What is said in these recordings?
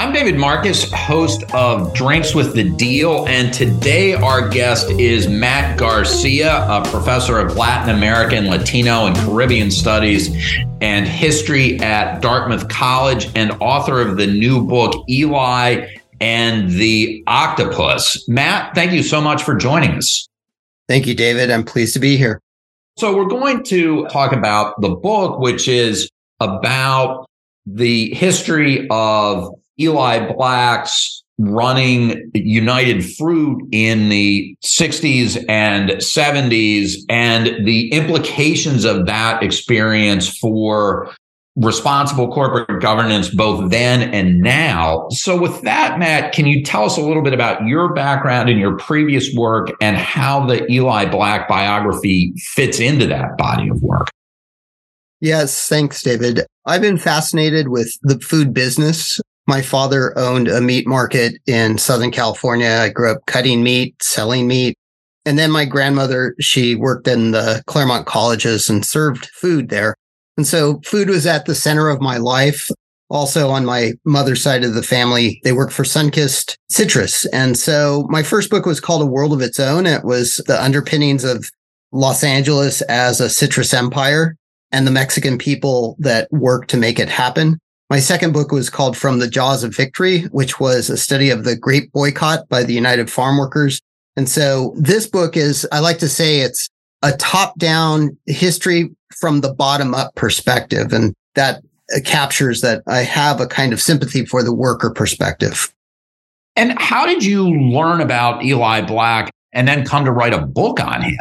I'm David Marcus, host of Drinks with the Deal, and today our guest is Matt Garcia, a professor of Latin American, Latino, and Caribbean Studies and History at Dartmouth College and author of the new book, Eli and the Octopus. Matt, thank you so much for joining us. Thank you, David. I'm pleased to be here. So we're going to talk about the book, which is about the history of Eli Black's running United Fruit in the 60s and 70s and the implications of that experience for responsible corporate governance both then and now. So with that, Matt, can you tell us a little bit about your background and your previous work and how the Eli Black biography fits into that body of work? Yes, thanks, David. I've been fascinated with the food business. My father owned a meat market in Southern California. I grew up cutting meat, selling meat. And then my grandmother, she worked in the Claremont colleges and served food there. And so food was at the center of my life. Also on my mother's side of the family, they worked for Sunkist Citrus. And so my first book was called A World of Its Own. It was the underpinnings of Los Angeles as a citrus empire and the Mexican people that worked to make it happen. My second book was called From the Jaws of Victory, which was a study of the grape boycott by the United Farm Workers. And so this book is, I like to say, it's a top-down history from the bottom-up perspective. And that captures that I have a kind of sympathy for the worker perspective. And how did you learn about Eli Black and then come to write a book on him?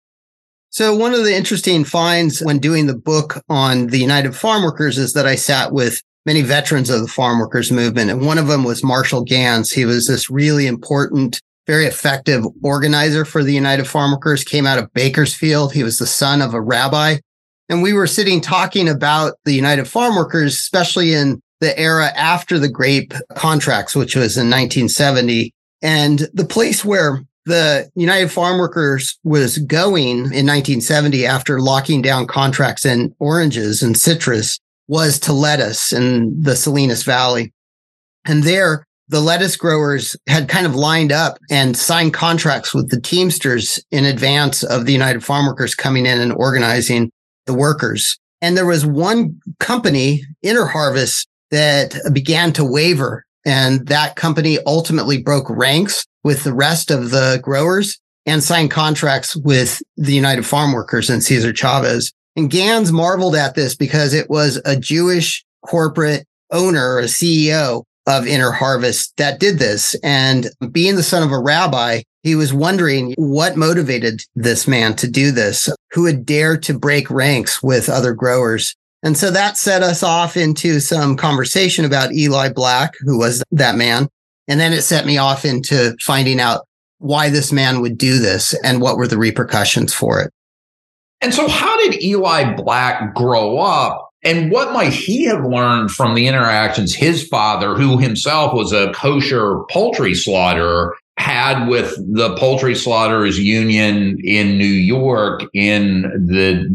So one of the interesting finds when doing the book on the United Farm Workers is that I sat with many veterans of the farm workers movement. And one of them was Marshall Ganz. He was this really important, very effective organizer for the United Farm Workers, came out of Bakersfield. He was the son of a rabbi. And we were sitting talking about the United Farm Workers, especially in the era after the grape contracts, which was in 1970. And the place where the United Farm Workers was going in 1970 after locking down contracts in oranges and citrus was to lettuce in the Salinas Valley. And there, the lettuce growers had kind of lined up and signed contracts with the Teamsters in advance of the United Farm Workers coming in and organizing the workers. And there was one company, Interharvest, that began to waver. And that company ultimately broke ranks with the rest of the growers and signed contracts with the United Farm Workers and Cesar Chavez. And Ganz marveled at this because it was a Jewish corporate owner, a CEO of Interharvest that did this. And being the son of a rabbi, he was wondering what motivated this man to do this, who would dare to break ranks with other growers. And so that set us off into some conversation about Eli Black, who was that man. And then it set me off into finding out why this man would do this and what were the repercussions for it. And so how did Eli Black grow up, and what might he have learned from the interactions his father, who himself was a kosher poultry slaughterer, had with the Poultry Slaughterers Union in New York in the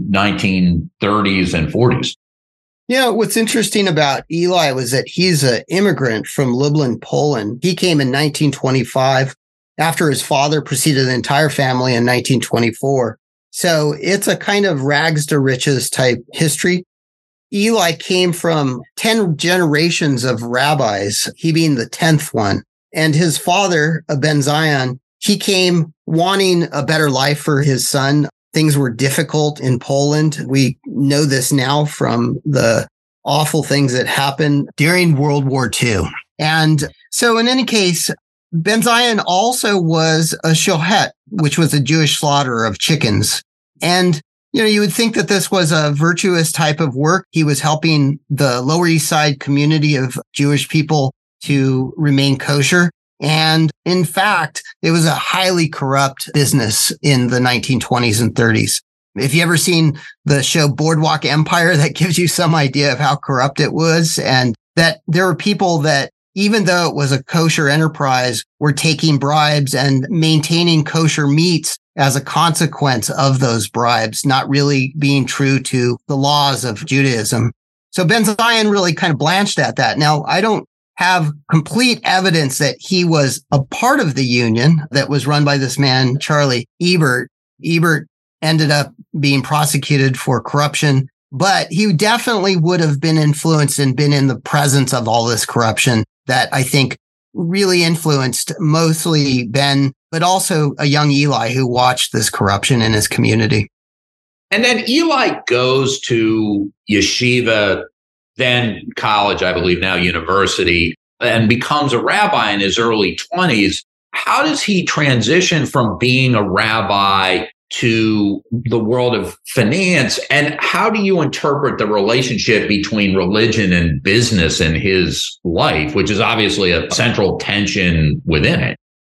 1930s and 40s? Yeah, what's interesting about Eli was that he's an immigrant from Lublin, Poland. He came in 1925 after his father preceded the entire family in 1924. So it's a kind of rags to riches type history. Eli came from 10 generations of rabbis, he being the 10th one. And his father, Ben Zion, he came wanting a better life for his son. Things were difficult in Poland. We know this now from the awful things that happened during World War II. And so in any case, Ben Zion also was a shohet, which was a Jewish slaughterer of chickens. And, you would think that this was a virtuous type of work. He was helping the Lower East Side community of Jewish people to remain kosher. And in fact, it was a highly corrupt business in the 1920s and 30s. If you ever seen the show Boardwalk Empire, that gives you some idea of how corrupt it was, and that there were people that, even though it was a kosher enterprise, were taking bribes and maintaining kosher meats as a consequence of those bribes, not really being true to the laws of Judaism. So Ben Zion really kind of blanched at that. Now, I don't have complete evidence that he was a part of the union that was run by this man, Charlie Ebert. Ebert ended up being prosecuted for corruption, but he definitely would have been influenced and been in the presence of all this corruption that I think really influenced mostly Ben, but also a young Eli who watched this corruption in his community. And then Eli goes to yeshiva, then college, I believe now university, and becomes a rabbi in his early 20s. How does he transition from being a rabbi to the world of finance? And how do you interpret the relationship between religion and business in his life, which is obviously a central tension within it?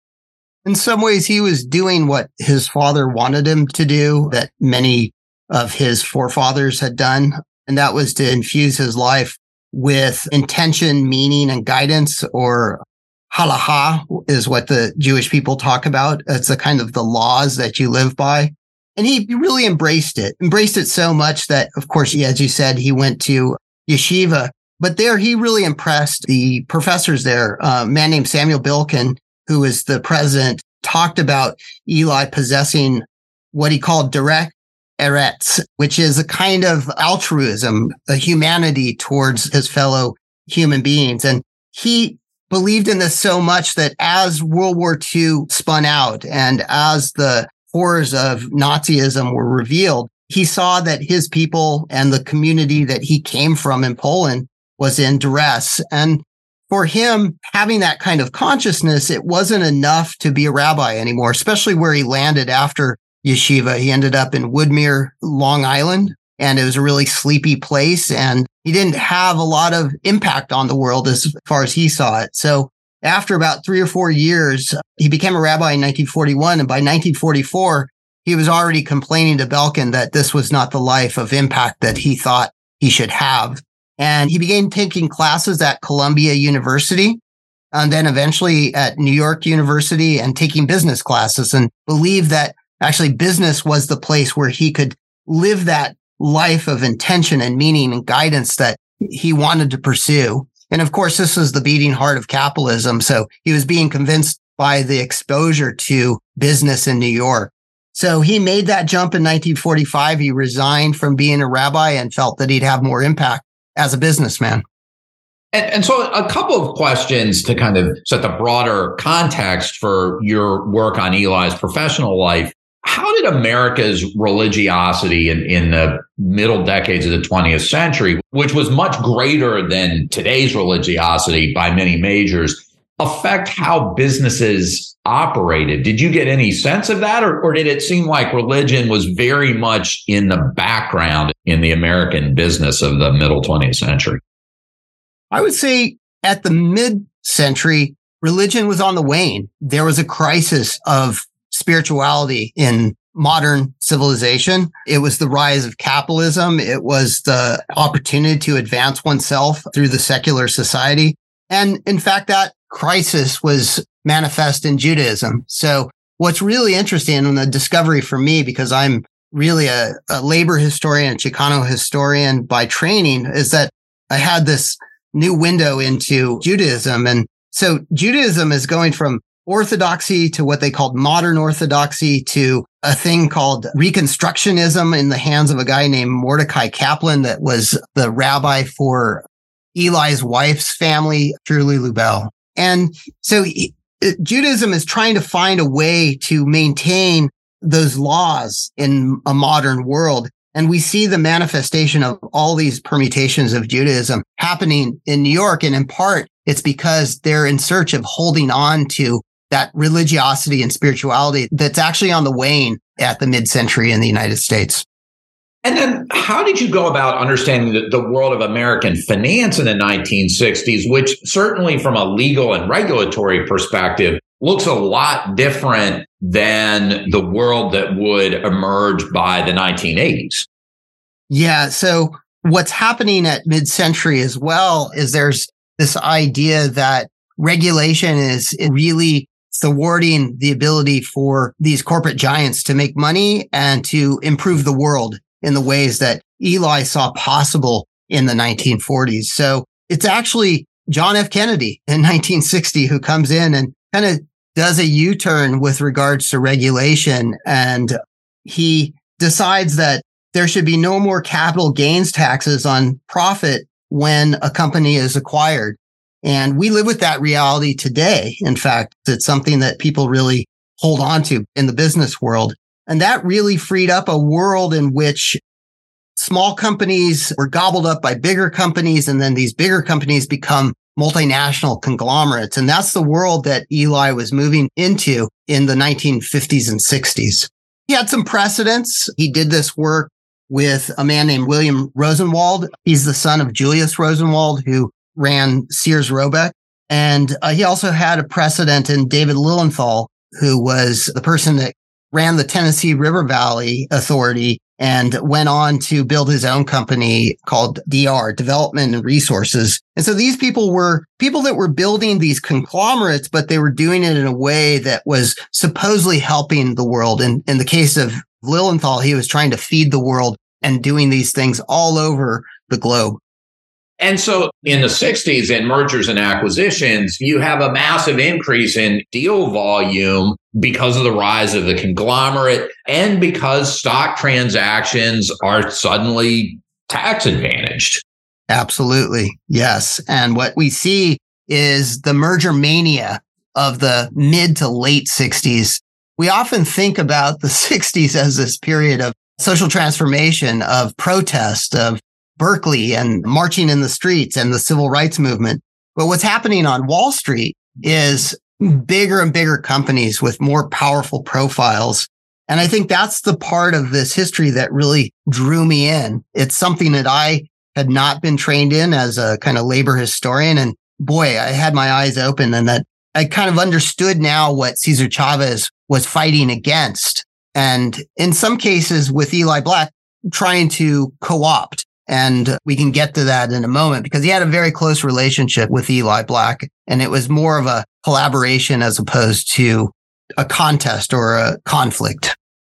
In some ways, he was doing what his father wanted him to do, that many of his forefathers had done. And that was to infuse his life with intention, meaning, and guidance, or halacha is what the Jewish people talk about. It's the kind of the laws that you live by. And he really embraced it so much that, of course, as you said, he went to yeshiva. But there he really impressed the professors there. A man named Samuel Bilkin, who was the president, talked about Eli possessing what he called direct eretz, which is a kind of altruism, a humanity towards his fellow human beings. And he believed in this so much that as World War II spun out and as the horrors of Nazism were revealed, he saw that his people and the community that he came from in Poland was in duress. And for him, having that kind of consciousness, it wasn't enough to be a rabbi anymore, especially where he landed after yeshiva. He ended up in Woodmere, Long Island, and it was a really sleepy place. And he didn't have a lot of impact on the world as far as he saw it. So after about 3 or 4 years, he became a rabbi in 1941. And by 1944, he was already complaining to Belkin that this was not the life of impact that he thought he should have. And he began taking classes at Columbia University, and then eventually at New York University, and taking business classes, and believed that actually business was the place where he could live that life of intention and meaning and guidance that he wanted to pursue. And of course, this was the beating heart of capitalism. So he was being convinced by the exposure to business in New York. So he made that jump in 1945. He resigned from being a rabbi and felt that he'd have more impact as a businessman. And so a couple of questions to kind of set the broader context for your work on Eli's professional life. How did America's religiosity in the middle decades of the 20th century, which was much greater than today's religiosity by many measures, affect how businesses operated? Did you get any sense of that? Or did it seem like religion was very much in the background in the American business of the middle 20th century? I would say at the mid-century, religion was on the wane. There was a crisis of spirituality in modern civilization. It was the rise of capitalism. It was the opportunity to advance oneself through the secular society. And in fact, that crisis was manifest in Judaism. So what's really interesting in the discovery for me, because I'm really a labor historian, Chicano historian by training, is that I had this new window into Judaism. And so Judaism is going from orthodoxy to what they called modern orthodoxy to a thing called Reconstructionism in the hands of a guy named Mordecai Kaplan that was the rabbi for Eli's wife's family, Truly Lubell. And so Judaism is trying to find a way to maintain those laws in a modern world. And we see the manifestation of all these permutations of Judaism happening in New York. And in part, it's because they're in search of holding on to that religiosity and spirituality that's actually on the wane at the mid-century in the United States. And then how did you go about understanding the world of American finance in the 1960s, which certainly from a legal and regulatory perspective looks a lot different than the world that would emerge by the 1980s? Yeah. So what's happening at mid-century as well is there's this idea that regulation is really thwarting the ability for these corporate giants to make money and to improve the world in the ways that Eli saw possible in the 1940s. So it's actually John F. Kennedy in 1960, who comes in and kind of does a U-turn with regards to regulation. And he decides that there should be no more capital gains taxes on profit when a company is acquired. And we live with that reality today. In fact, it's something that people really hold on to in the business world. And that really freed up a world in which small companies were gobbled up by bigger companies, and then these bigger companies become multinational conglomerates. And that's the world that Eli was moving into in the 1950s and 60s. He had some precedents. He did this work with a man named William Rosenwald. He's the son of Julius Rosenwald, who ran Sears Roebuck. And he also had a precedent in David Lilienthal, who was the person that ran the Tennessee River Valley Authority and went on to build his own company called DR, Development and Resources. And so these people were people that were building these conglomerates, but they were doing it in a way that was supposedly helping the world. And in the case of Lilienthal, he was trying to feed the world and doing these things all over the globe. And so in the 60s in mergers and acquisitions, you have a massive increase in deal volume because of the rise of the conglomerate and because stock transactions are suddenly tax advantaged. Absolutely. Yes. And what we see is the merger mania of the mid to late 60s. We often think about the 60s as this period of social transformation, of protest, of Berkeley and marching in the streets and the civil rights movement. But what's happening on Wall Street is bigger and bigger companies with more powerful profiles. And I think that's the part of this history that really drew me in. It's something that I had not been trained in as a kind of labor historian. And boy, I had my eyes open, and that I kind of understood now what Cesar Chavez was fighting against. And in some cases with Eli Black, trying to co-opt. And we can get to that in a moment, because he had a very close relationship with Eli Black, and it was more of a collaboration as opposed to a contest or a conflict.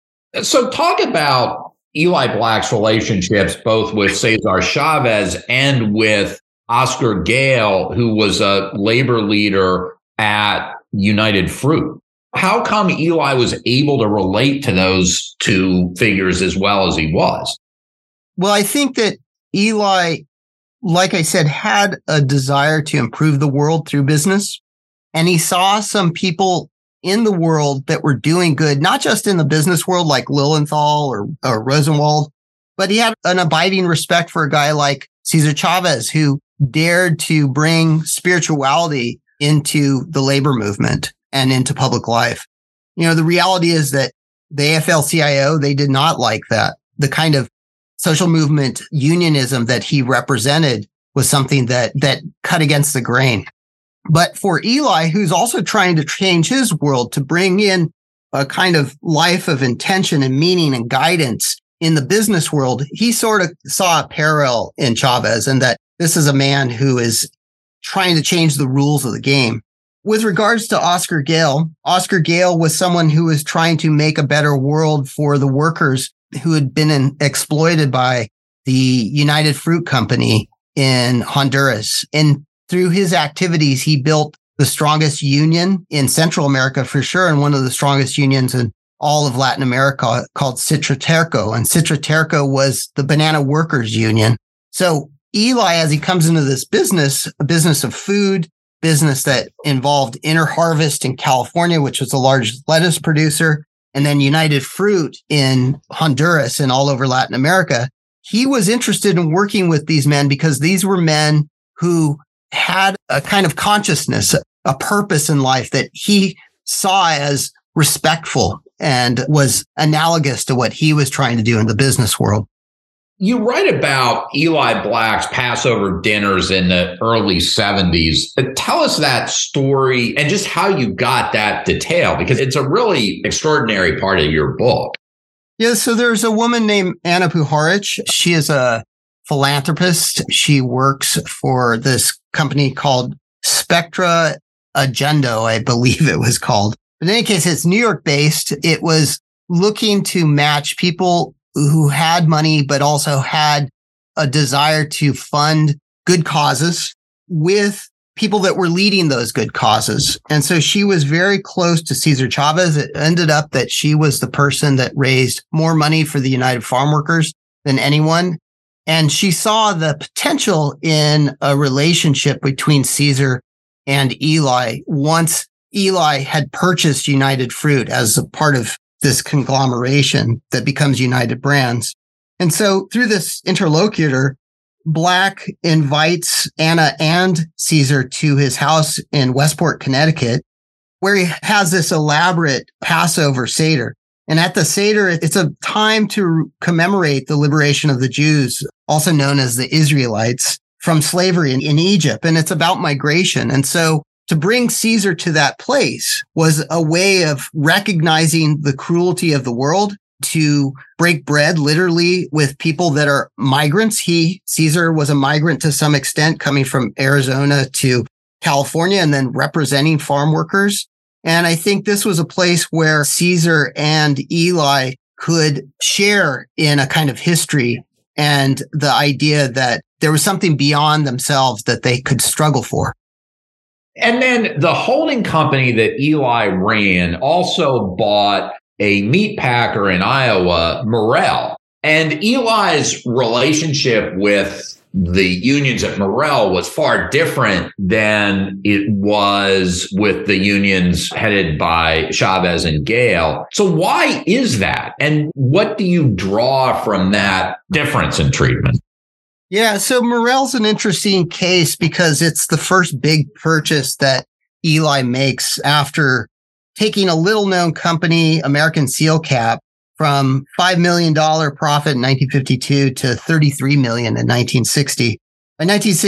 So talk about Eli Black's relationships both with Cesar Chavez and with Oscar Gale, who was a labor leader at United Fruit. How come Eli was able to relate to those two figures as well as he was? Well, I think that Eli, like I said, had a desire to improve the world through business. And he saw some people in the world that were doing good, not just in the business world like Lilienthal or Rosenwald, but he had an abiding respect for a guy like Cesar Chavez, who dared to bring spirituality into the labor movement and into public life. You know, the reality is that the AFL-CIO, they did not like that. The kind of social movement unionism that he represented was something that cut against the grain. But for Eli, who's also trying to change his world to bring in a kind of life of intention and meaning and guidance in the business world, he sort of saw a parallel in Chavez, and that this is a man who is trying to change the rules of the game. With regards to Oscar Gale was someone who was trying to make a better world for the workers who had been exploited by the United Fruit Company in Honduras. And through his activities, he built the strongest union in Central America for sure, and one of the strongest unions in all of Latin America, called Citraterco. And Citraterco was the banana workers union. So Eli, as he comes into this business, a business of food, business that involved Inter Harvest in California, which was the largest lettuce producer, and then United Fruit in Honduras and all over Latin America, he was interested in working with these men because these were men who had a kind of consciousness, a purpose in life that he saw as respectful and was analogous to what he was trying to do in the business world. You write about Eli Black's Passover dinners in the early 70s. Tell us that story and just how you got that detail, because it's a really extraordinary part of your book. Yeah, so there's a woman named Anna Puharich. She is a philanthropist. She works for this company called Spectra Agendo, I believe it was called. But in any case, it's New York based. It was looking to match people who had money, but also had a desire to fund good causes with people that were leading those good causes. And so she was very close to Cesar Chavez. It ended up that she was the person that raised more money for the United Farm Workers than anyone. And she saw the potential in a relationship between Cesar and Eli once Eli had purchased United Fruit as a part of this conglomeration that becomes United Brands. And so through this interlocutor, Black invites Anna and Cesar to his house in Westport, Connecticut, where he has this elaborate Passover Seder. And at the Seder, it's a time to commemorate the liberation of the Jews, also known as the Israelites, from slavery in Egypt. And it's about migration. And so to bring Cesar to that place was a way of recognizing the cruelty of the world, to break bread literally with people that are migrants. Cesar was a migrant to some extent, coming from Arizona to California and then representing farm workers. And I think this was a place where Cesar and Eli could share in a kind of history and the idea that there was something beyond themselves that they could struggle for. And then the holding company that Eli ran also bought a meat packer in Iowa, Morrell. And Eli's relationship with the unions at Morrell was far different than it was with the unions headed by Chavez and Gale. So why is that? And what do you draw from that difference in treatment? Yeah, so Morrell's an interesting case because it's the first big purchase that Eli makes after taking a little-known company, American Seal Cap, from $5 million profit in 1952 to $33 million in 1960. By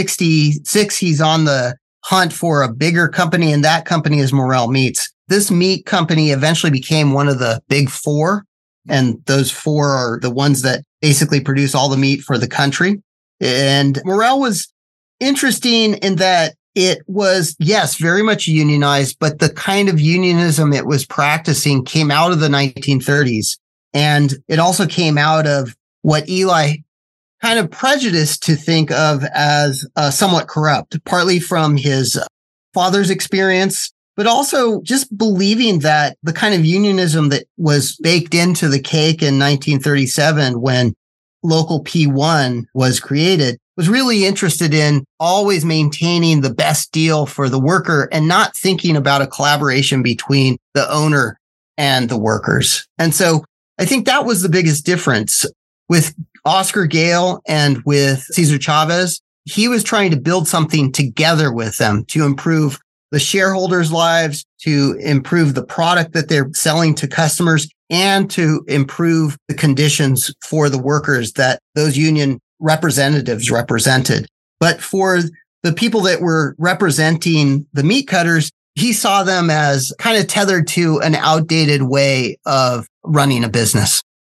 1966, he's on the hunt for a bigger company, and that company is Morrell Meats. This meat company eventually became one of the big four, and those four are the ones that basically produce all the meat for the country. And Morrell was interesting in that it was, yes, very much unionized, but the kind of unionism it was practicing came out of the 1930s. And it also came out of what Eli kind of prejudiced to think of as somewhat corrupt, partly from his father's experience, but also just believing that the kind of unionism that was baked into the cake in 1937 when Local P1 was created was really interested in always maintaining the best deal for the worker and not thinking about a collaboration between the owner and the workers. And so I think that was the biggest difference with Oscar Gale and with Cesar Chavez. He was trying to build something together with them to improve the shareholders' lives, to improve the product that they're selling to customers, and to improve the conditions for the workers that those union representatives represented. But for the people that were representing the meat cutters, he saw them as kind of tethered to an outdated way of running a business.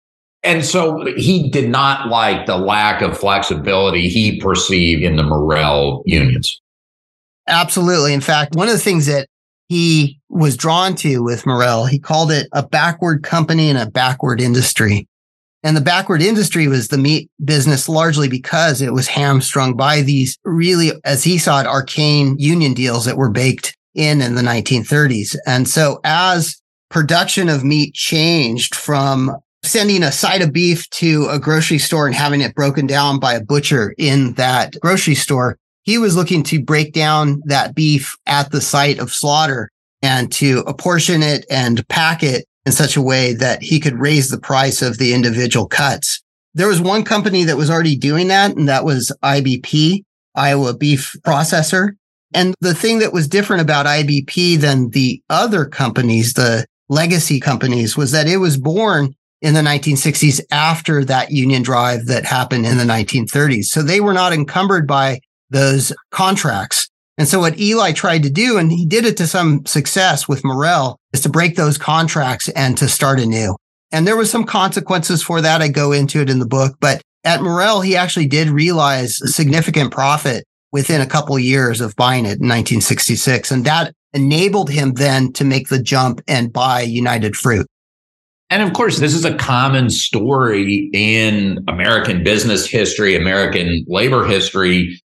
And so he did not like the lack of flexibility he perceived in the Morrell unions. Absolutely. In fact, one of the things that he was drawn to with Morrell, he called it a backward company and a backward industry. And the backward industry was the meat business largely because it was hamstrung by these really, as he saw it, arcane union deals that were baked in the 1930s. And so as production of meat changed from sending a side of beef to a grocery store and having it broken down by a butcher in that grocery store, he was looking to break down that beef at the site of slaughter and to apportion it and pack it in such a way that he could raise the price of the individual cuts. There was one company that was already doing that, and that was IBP, Iowa Beef Processor. And the thing that was different about IBP than the other companies, the legacy companies, was that it was born in the 1960s after that union drive that happened in the 1930s. So they were not encumbered by those contracts. And so what Eli tried to do, and he did it to some success with Morrell, is to break those contracts and to start anew. And there was some consequences for that. I go into it in the book. But at Morrell, he actually did realize a significant profit within a couple of years of buying it in 1966. And that enabled him then to make the jump and buy United Fruit. And of course, this is a common story in American business history, American labor history.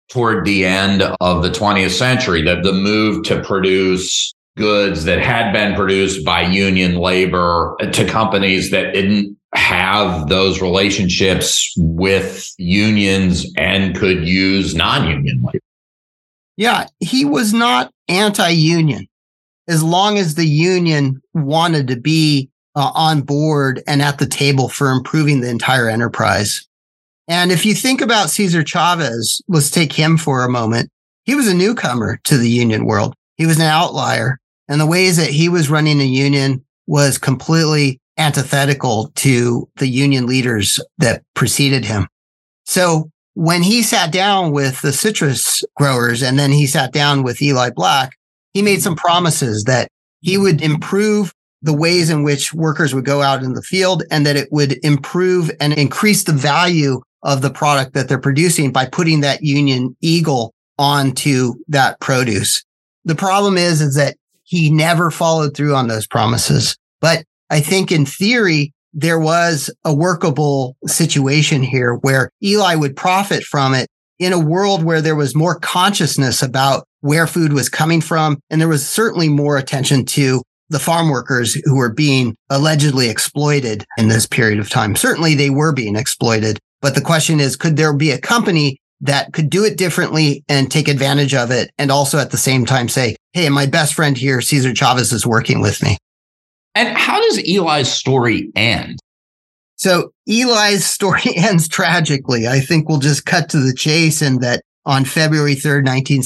toward the end of the 20th century, that the move to produce goods that had been produced by union labor to companies that didn't have those relationships with unions and could use non-union labor. Yeah, he was not anti-union as long as the union wanted to be on board and at the table for improving the entire enterprise. And if you think about Cesar Chavez, let's take him for a moment. He was a newcomer to the union world. He was an outlier. And the ways that he was running a union was completely antithetical to the union leaders that preceded him. So when he sat down with the citrus growers and then he sat down with Eli Black, he made some promises that he would improve the ways in which workers would go out in the field and that it would improve and increase the value of the product that they're producing by putting that union eagle onto that produce. The problem is that he never followed through on those promises. But I think in theory, there was a workable situation here where Eli would profit from it in a world where there was more consciousness about where food was coming from. And there was certainly more attention to the farm workers who were being allegedly exploited in this period of time. Certainly they were being exploited. But the question is, could there be a company that could do it differently and take advantage of it and also at the same time say, hey, my best friend here, Cesar Chavez, is working with me? And how does Eli's story end? So Eli's story ends tragically. I think we'll just cut to the chase in that on February 3rd,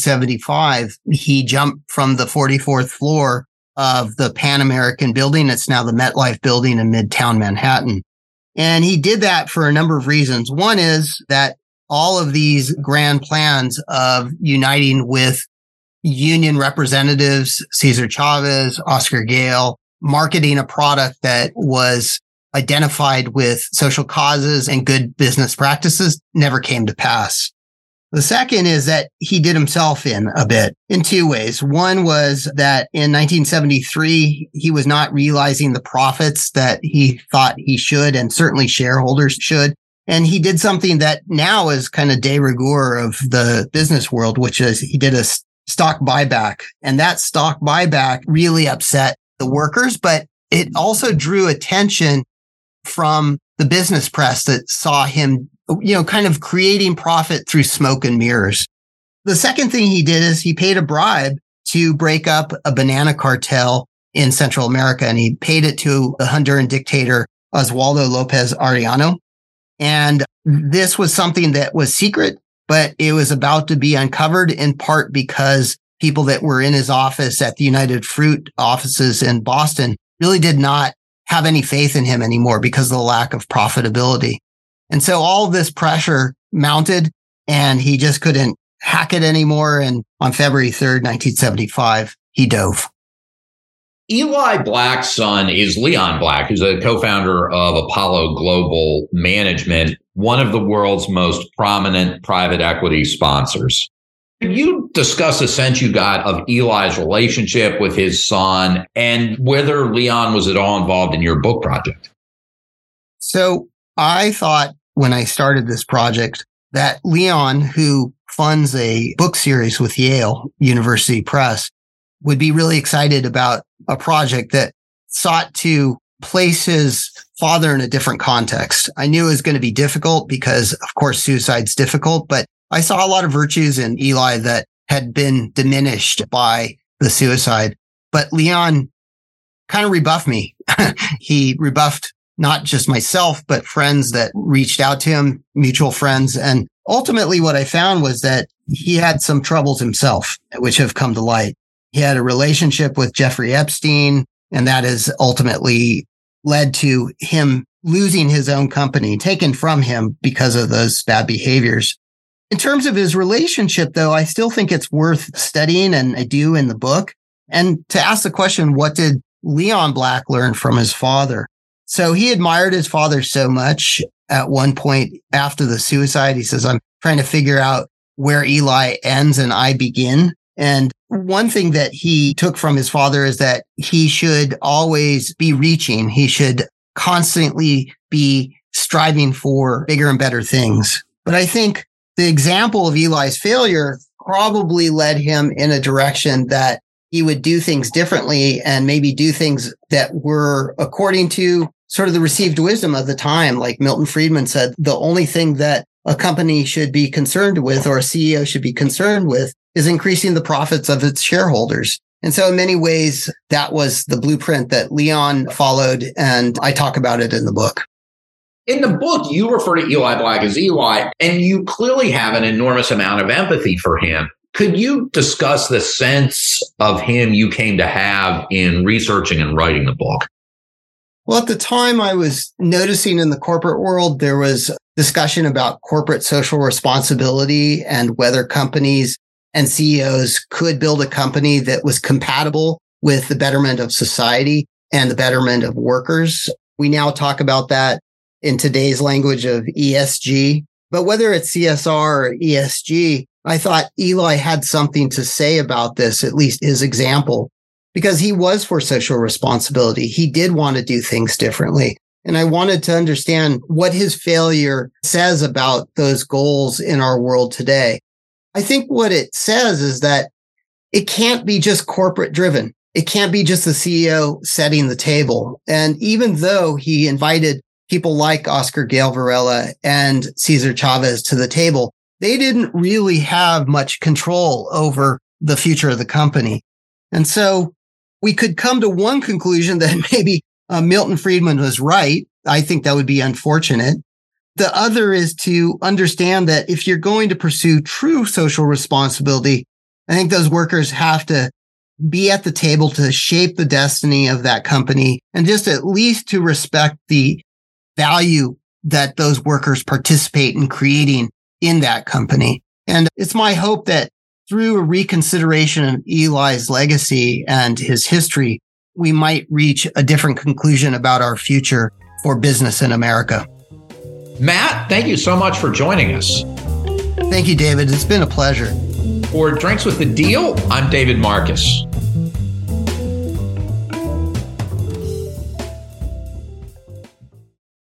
1975, he jumped from the 44th floor of the Pan American building. It's now the MetLife building in Midtown Manhattan. And he did that for a number of reasons. One is that all of these grand plans of uniting with union representatives, Cesar Chavez, Oscar Gale, marketing a product that was identified with social causes and good business practices never came to pass. The second is that he did himself in a bit in two ways. One was that in 1973, he was not realizing the profits that he thought he should, and certainly shareholders should. And he did something that now is kind of de rigueur of the business world, which is he did a stock buyback. And that stock buyback really upset the workers, but it also drew attention from the business press that saw him, kind of creating profit through smoke and mirrors. The second thing he did is he paid a bribe to break up a banana cartel in Central America, and he paid it to the Honduran dictator, Oswaldo Lopez Arellano. And this was something that was secret, but it was about to be uncovered in part because people that were in his office at the United Fruit offices in Boston really did not have any faith in him anymore because of the lack of profitability. And so all this pressure mounted and he just couldn't hack it anymore. And on February 3rd, 1975, he dove. Eli Black's son is Leon Black, who's a co-founder of Apollo Global Management, one of the world's most prominent private equity sponsors. Could you discuss a sense you got of Eli's relationship with his son and whether Leon was at all involved in your book project? So I thought when I started this project that Leon, who funds a book series with Yale University Press, would be really excited about a project that sought to place his father in a different context. I knew it was going to be difficult because, of course, suicide's difficult, but I saw a lot of virtues in Eli that had been diminished by the suicide. But Leon kind of rebuffed me. He rebuffed not just myself, but friends that reached out to him, mutual friends. And ultimately what I found was that he had some troubles himself, which have come to light. He had a relationship with Jeffrey Epstein, and that has ultimately led to him losing his own company, taken from him because of those bad behaviors. In terms of his relationship, though, I still think it's worth studying, and I do in the book. And to ask the question, what did Leon Black learn from his father? So he admired his father so much. At one point after the suicide, he says, I'm trying to figure out where Eli ends and I begin. And one thing that he took from his father is that he should always be reaching. He should constantly be striving for bigger and better things. But I think the example of Eli's failure probably led him in a direction that he would do things differently and maybe do things that were according to sort of the received wisdom of the time. Like Milton Friedman said, the only thing that a company should be concerned with or a CEO should be concerned with is increasing the profits of its shareholders. And so in many ways, that was the blueprint that Leon followed, and I talk about it in the book. In the book, you refer to Eli Black as Eli, and you clearly have an enormous amount of empathy for him. Could you discuss the sense of him you came to have in researching and writing the book? Well, at the time, I was noticing in the corporate world, there was discussion about corporate social responsibility and whether companies and CEOs could build a company that was compatible with the betterment of society and the betterment of workers. We now talk about that in today's language of ESG. But whether it's CSR or ESG, I thought Eli had something to say about this, at least his example, because he was for social responsibility. He did want to do things differently. And I wanted to understand what his failure says about those goals in our world today. I think what it says is that it can't be just corporate driven. It can't be just the CEO setting the table. And even though he invited people like Oscar Gale Varela and Cesar Chavez to the table, they didn't really have much control over the future of the company. And so we could come to one conclusion that maybe Milton Friedman was right. I think that would be unfortunate. The other is to understand that if you're going to pursue true social responsibility, I think those workers have to be at the table to shape the destiny of that company and just at least to respect the value that those workers participate in creating in that company. And it's my hope that through a reconsideration of Eli's legacy and his history, we might reach a different conclusion about our future for business in America. Matt, thank you so much for joining us. Thank you, David. It's been a pleasure. For Drinks with the Deal, I'm David Marcus.